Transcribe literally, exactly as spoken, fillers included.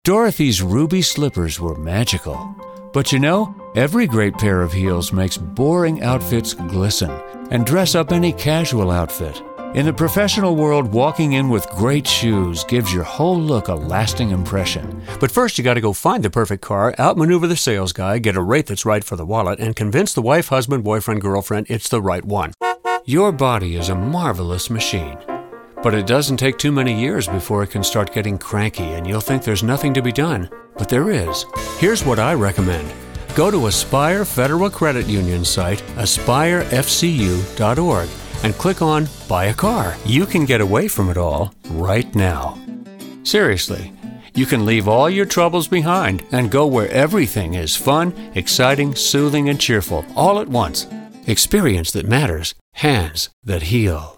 Dorothy's ruby slippers were magical. But you know, every great pair of heels makes boring outfits glisten and dress up any casual outfit. In the professional world, walking in with great shoes gives your whole look a lasting impression. But first, you got to go find the perfect car, outmaneuver the sales guy, get a rate that's right for the wallet, and convince the wife, husband, boyfriend, girlfriend it's the right one. Your body is a marvelous machine. But it doesn't take too many years before it can start getting cranky and you'll think there's nothing to be done. But there is. Here's what I recommend. Go to Aspire Federal Credit Union site, aspire f c u dot org, and click on Buy a Car. You can get away from it all right now. Seriously, you can leave all your troubles behind and go where everything is fun, exciting, soothing, and cheerful all at once. Experience that matters. Hands that heal.